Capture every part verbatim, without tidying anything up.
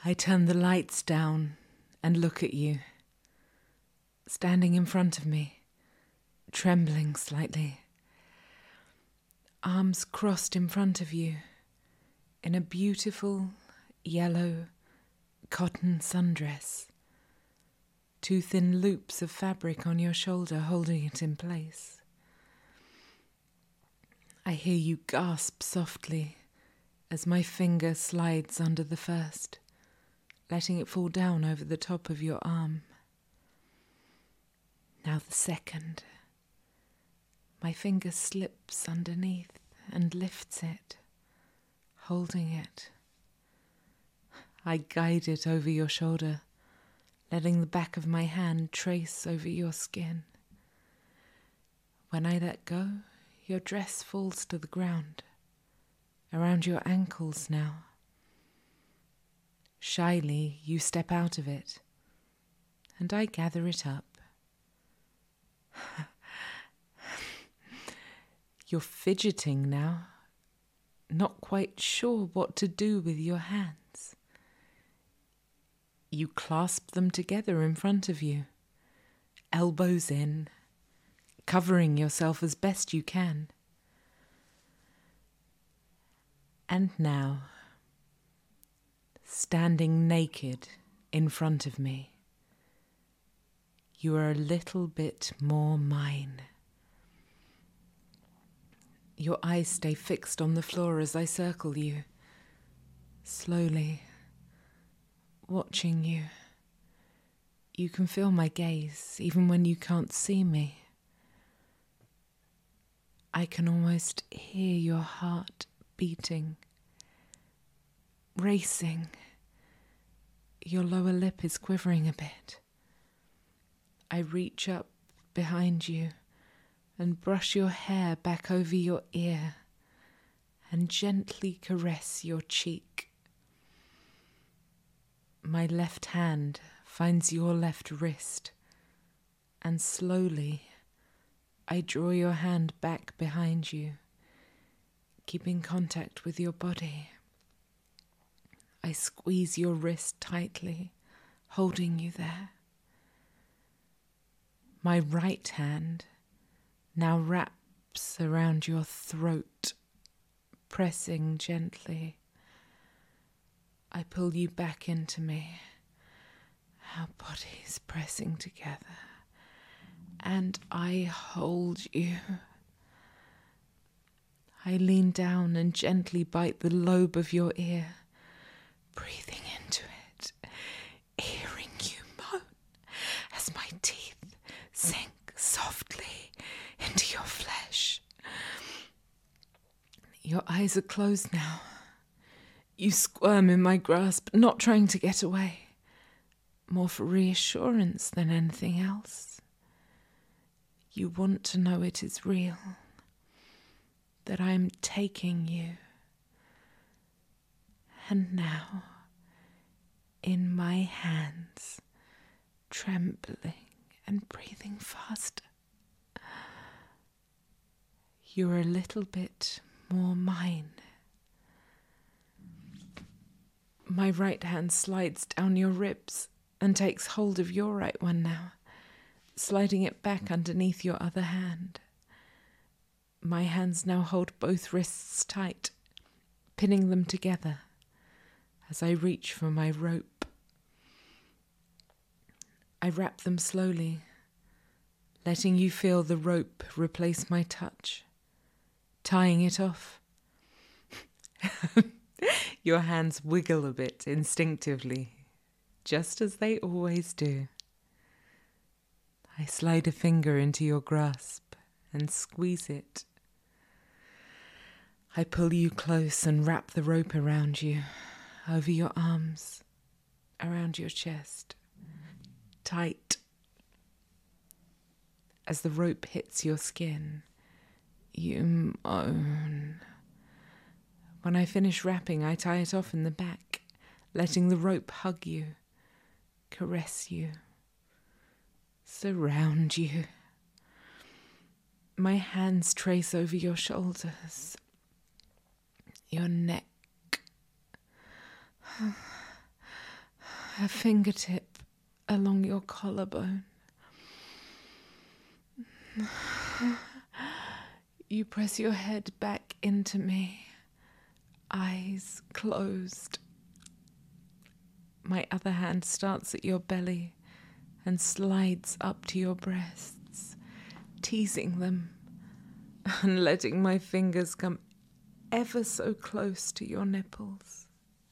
I turn the lights down and look at you, standing in front of me, trembling slightly, arms crossed in front of you, in a beautiful yellow cotton sundress, two thin loops of fabric on your shoulder holding it in place. I hear you gasp softly as my finger slides under the first, letting it fall down over the top of your arm. Now the second. My finger slips underneath and lifts it, holding it. I guide it over your shoulder, letting the back of my hand trace over your skin. When I let go, your dress falls to the ground, around your ankles now. Shyly, you step out of it, and I gather it up. You're fidgeting now, not quite sure what to do with your hands. You clasp them together in front of you, elbows in, covering yourself as best you can. And now, standing naked in front of me, you are a little bit more mine. Your eyes stay fixed on the floor as I circle you, slowly, watching you. You can feel my gaze, even when you can't see me. I can almost hear your heart beating, racing. Your lower lip is quivering a bit. I reach up behind you and brush your hair back over your ear and gently caress your cheek. My left hand finds your left wrist, and slowly I draw your hand back behind you, keeping contact with your body. I squeeze your wrist tightly, holding you there. My right hand now wraps around your throat, pressing gently. I pull you back into me, our bodies pressing together, and I hold you. I lean down and gently bite the lobe of your ear, breathing into it, hearing you moan as my teeth sink softly into your flesh. Your eyes are closed now. You squirm in my grasp, not trying to get away, more for reassurance than anything else. You want to know it is real, that I am taking you. And now, in my hands, trembling and breathing faster, you're a little bit more mine. My right hand slides down your ribs and takes hold of your right one now, sliding it back underneath your other hand. My hands now hold both wrists tight, pinning them together as I reach for my rope. I wrap them slowly, letting you feel the rope replace my touch, tying it off. Your hands wiggle a bit instinctively, just as they always do. I slide a finger into your grasp and squeeze it. I pull you close and wrap the rope around you, over your arms, around your chest, tight. As the rope hits your skin, you moan. When I finish wrapping, I tie it off in the back, letting the rope hug you, caress you, surround you. My hands trace over your shoulders, your neck, a fingertip along your collarbone. You press your head back into me, eyes closed. My other hand starts at your belly and slides up to your breasts, teasing them and letting my fingers come ever so close to your nipples.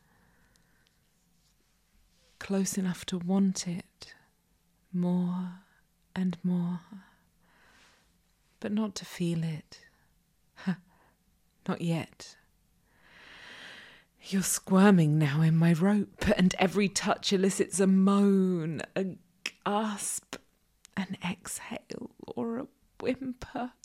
Close enough to want it more and more, but not to feel it. Not yet. You're squirming now in my rope, and every touch elicits a moan, a gasp, an exhale, or a whimper.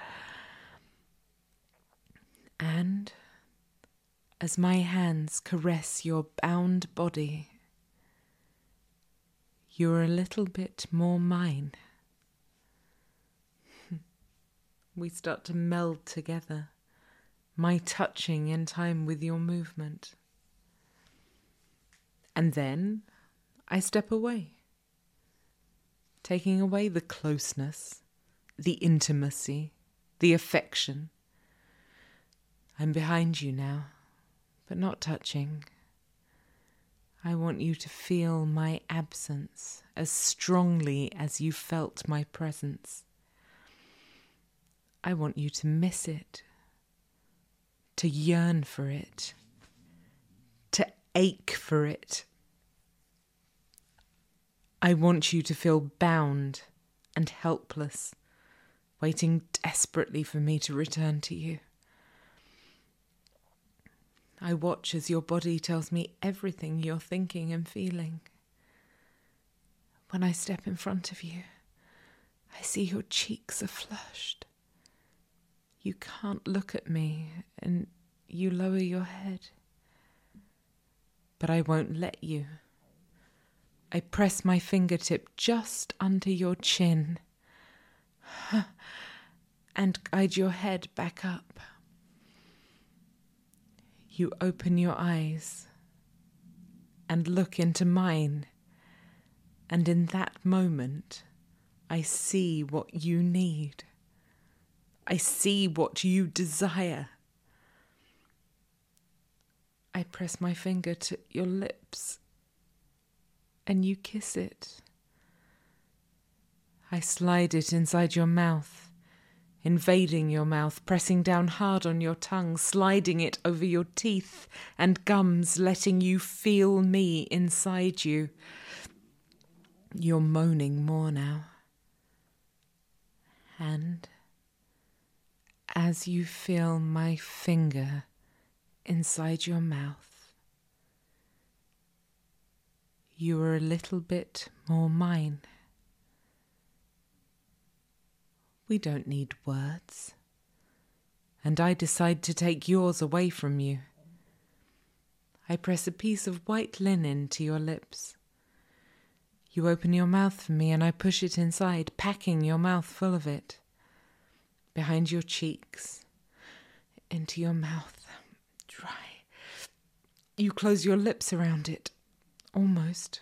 And as my hands caress your bound body, you're a little bit more mine. We start to meld together, my touching in time with your movement. And then I step away, taking away the closeness, the intimacy, the affection. I'm behind you now, but not touching. I want you to feel my absence as strongly as you felt my presence. I want you to miss it, to yearn for it, to ache for it. I want you to feel bound and helpless, waiting desperately for me to return to you. I watch as your body tells me everything you're thinking and feeling. When I step in front of you, I see your cheeks are flushed. You can't look at me, and you lower your head. But I won't let you. I press my fingertip just under your chin and guide your head back up. You open your eyes and look into mine, and in that moment, I see what you need. I see what you desire. I press my finger to your lips, and you kiss it. I slide it inside your mouth, invading your mouth, pressing down hard on your tongue, sliding it over your teeth and gums, letting you feel me inside you. You're moaning more now. And as you feel my finger inside your mouth, you are a little bit more mine. We don't need words, and I decide to take yours away from you. I press a piece of white linen to your lips. You open your mouth for me, and I push it inside, packing your mouth full of it. Behind your cheeks, into your mouth, dry. You close your lips around it, almost.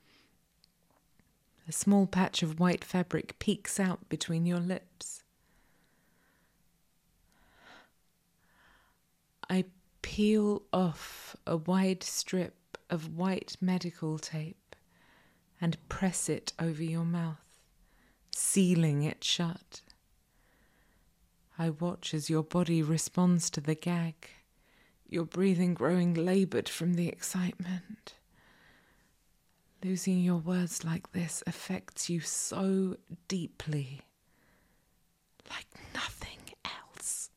A small patch of white fabric peeks out between your lips. I peel off a wide strip of white medical tape and press it over your mouth, sealing it shut. I watch as your body responds to the gag, your breathing growing laboured from the excitement. Losing your words like this affects you so deeply, like nothing else.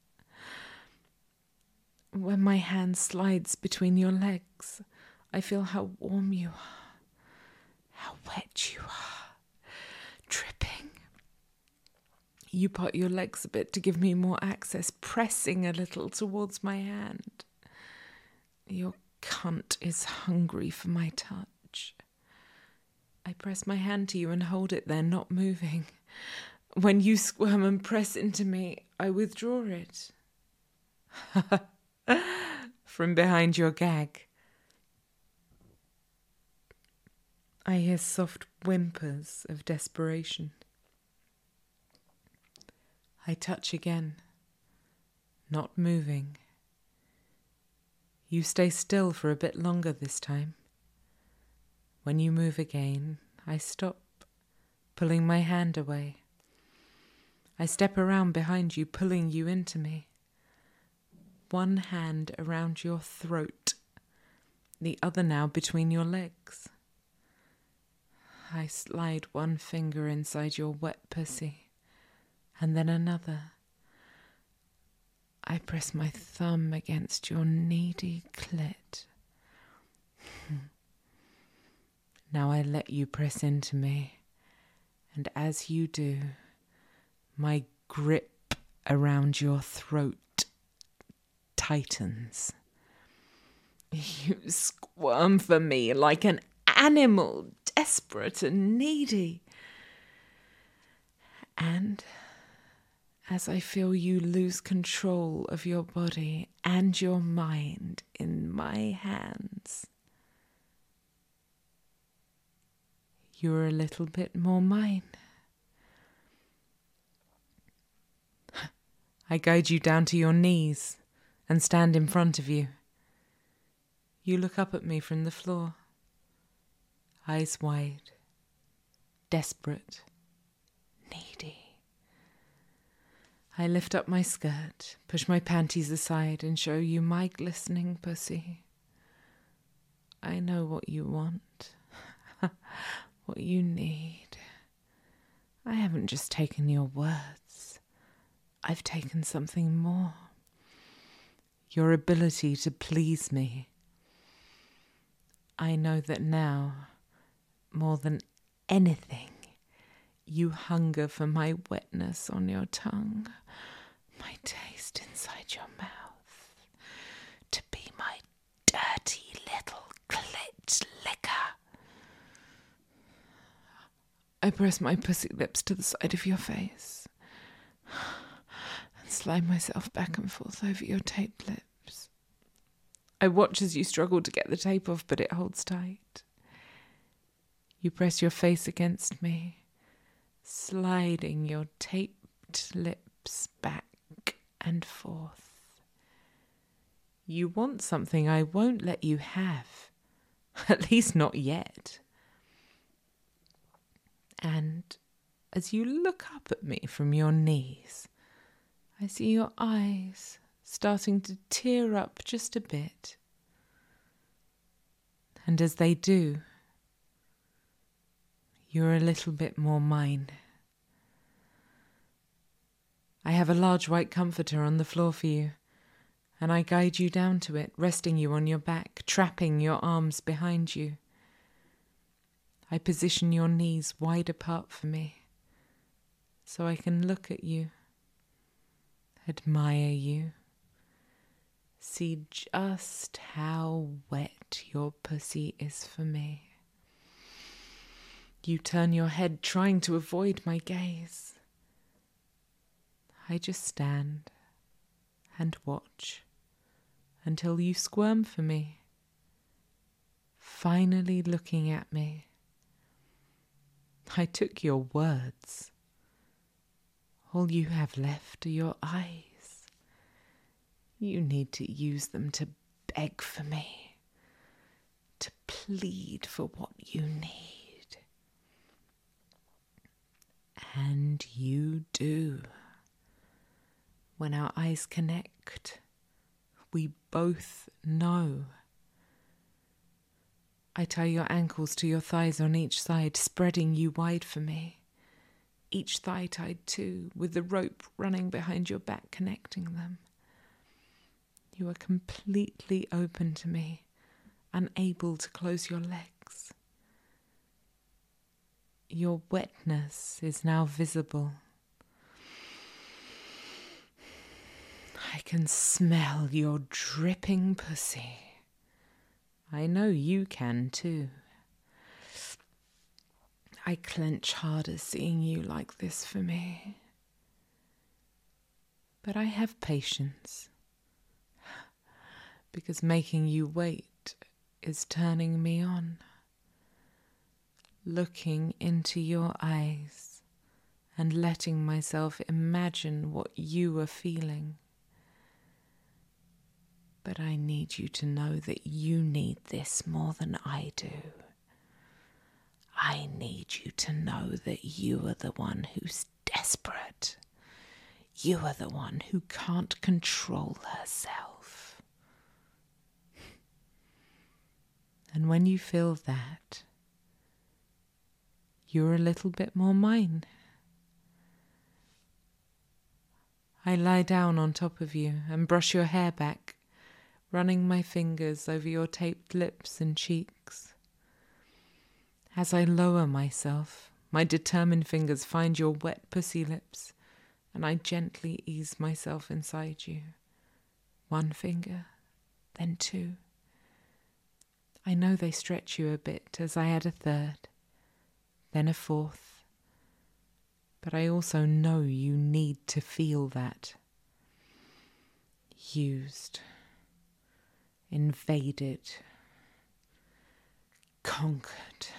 When my hand slides between your legs, I feel how warm you are, how wet you are, dripping. You part your legs a bit to give me more access, pressing a little towards my hand. Your cunt is hungry for my touch. I press my hand to you and hold it there, not moving. When you squirm and press into me, I withdraw it. From behind your gag. I hear soft whimpers of desperation. I touch again, not moving. You stay still for a bit longer this time. When you move again, I stop, pulling my hand away. I step around behind you, pulling you into me. One hand around your throat, the other now between your legs. I slide one finger inside your wet pussy, and then another. I press my thumb against your needy clit. Now I let you press into me, and as you do, my grip around your throat tightens. You squirm for me like an animal, desperate and needy. And as I feel you lose control of your body and your mind in my hands, you're a little bit more mine. I guide you down to your knees and stand in front of you. You look up at me from the floor, eyes wide, desperate, needy. I lift up my skirt, push my panties aside and show you my glistening pussy. I know what you want, what you need. I haven't just taken your words. I've taken something more. Your ability to please me. I know that now, more than anything, you hunger for my wetness on your tongue, my taste inside your mouth, to be my dirty little clit licker. I press my pussy lips to the side of your face and slide myself back and forth over your taped lips. I watch as you struggle to get the tape off, but it holds tight. You press your face against me, sliding your taped lips back and forth. You want something I won't let you have, at least not yet. And as you look up at me from your knees, I see your eyes starting to tear up just a bit. And as they do, you're a little bit more mine. I have a large white comforter on the floor for you, and I guide you down to it, resting you on your back, trapping your arms behind you. I position your knees wide apart for me, so I can look at you, admire you, see just how wet your pussy is for me. You turn your head, trying to avoid my gaze. I just stand and watch until you squirm for me, finally looking at me. I took your words. All you have left are your eyes. You need to use them to beg for me, to plead for what you need. And you do. When our eyes connect, we both know. I tie your ankles to your thighs on each side, spreading you wide for me. Each thigh tied too, with the rope running behind your back connecting them. You are completely open to me, unable to close your legs. Your wetness is now visible. I can smell your dripping pussy. I know you can too. I clench harder seeing you like this for me. But I have patience, because making you wait is turning me on. looking into your eyes and letting myself imagine what you were feeling. But I need you to know that you need this more than I do. I need you to know that you are the one who's desperate. You are the one who can't control herself. And when you feel that, you're a little bit more mine. I lie down on top of you and brush your hair back, running my fingers over your taped lips and cheeks. As I lower myself, my determined fingers find your wet pussy lips, and I gently ease myself inside you. One finger, then two. I know they stretch you a bit as I add a third, then a fourth. But I also know you need to feel that. Used, invaded, conquered.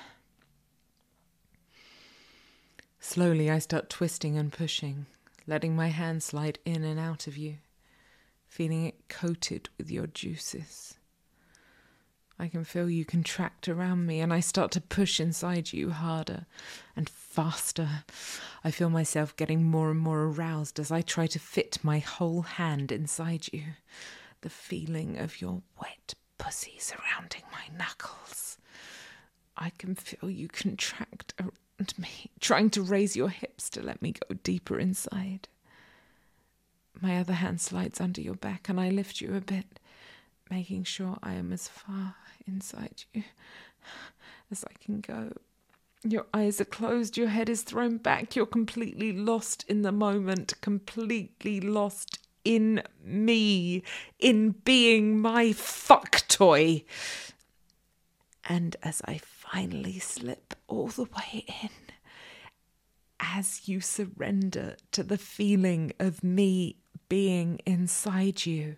Slowly I start twisting and pushing, letting my hand slide in and out of you, feeling it coated with your juices. I can feel you contract around me, and I start to push inside you harder and faster. I feel myself getting more and more aroused as I try to fit my whole hand inside you, the feeling of your wet pussy surrounding my knuckles. I can feel you contract around me, trying to raise your hips to let me go deeper inside. My other hand slides under your back and I lift you a bit, making sure I am as far inside you as I can go. Your eyes are closed, your head is thrown back, you're completely lost in the moment, completely lost in me, in being my fuck toy. And as I finally slip all the way in, as you surrender to the feeling of me being inside you,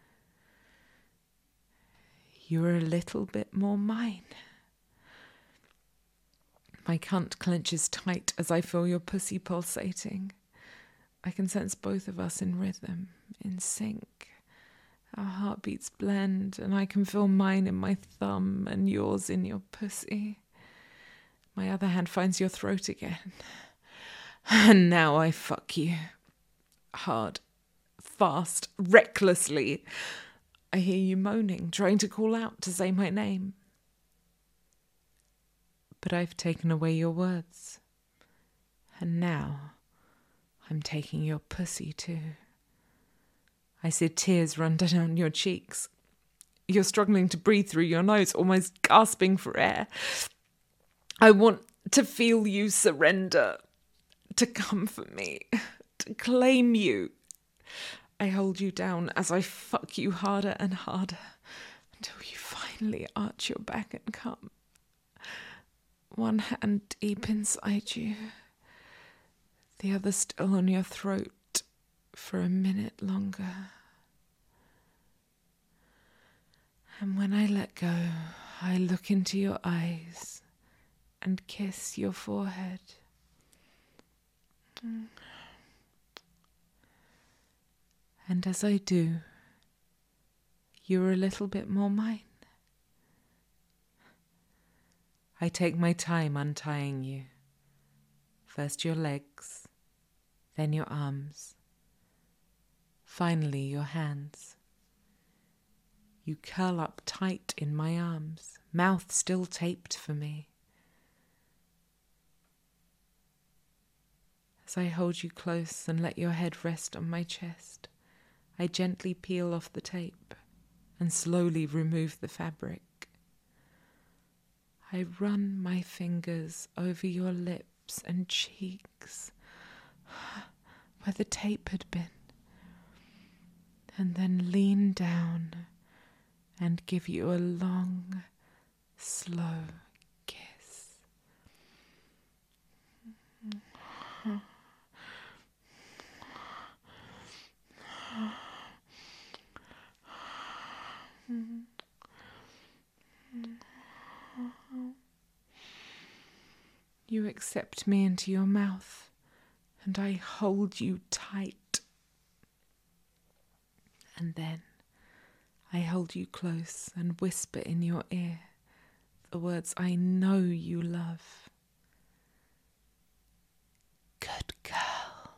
you're a little bit more mine. My cunt clenches tight as I feel your pussy pulsating. I can sense both of us in rhythm, in sync. Our heartbeats blend, and I can feel mine in my thumb and yours in your pussy. My other hand finds your throat again. And now I fuck you. Hard, fast, recklessly. I hear you moaning, trying to call out to say my name. But I've taken away your words. And now I'm taking your pussy too. I see tears run down your cheeks. You're struggling to breathe through your nose, almost gasping for air. I want to feel you surrender, to comfort me, to claim you. I hold you down as I fuck you harder and harder until you finally arch your back and come. One hand deep inside you, the other still on your throat for a minute longer. And when I let go, I look into your eyes and kiss your forehead. And as I do, you're a little bit more mine. I take my time untying you. First your legs, then your arms, finally your hands. You curl up tight in my arms, mouth still taped for me. As I hold you close and let your head rest on my chest, I gently peel off the tape and slowly remove the fabric. I run my fingers over your lips and cheeks, where the tape had been, and then lean down and give you a long, slow kiss. You accept me into your mouth, and I hold you tight. And then I hold you close and whisper in your ear the words I know you love. Good girl.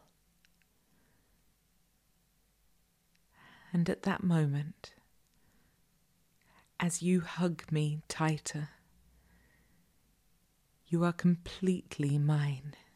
And at that moment, as you hug me tighter, you are completely mine.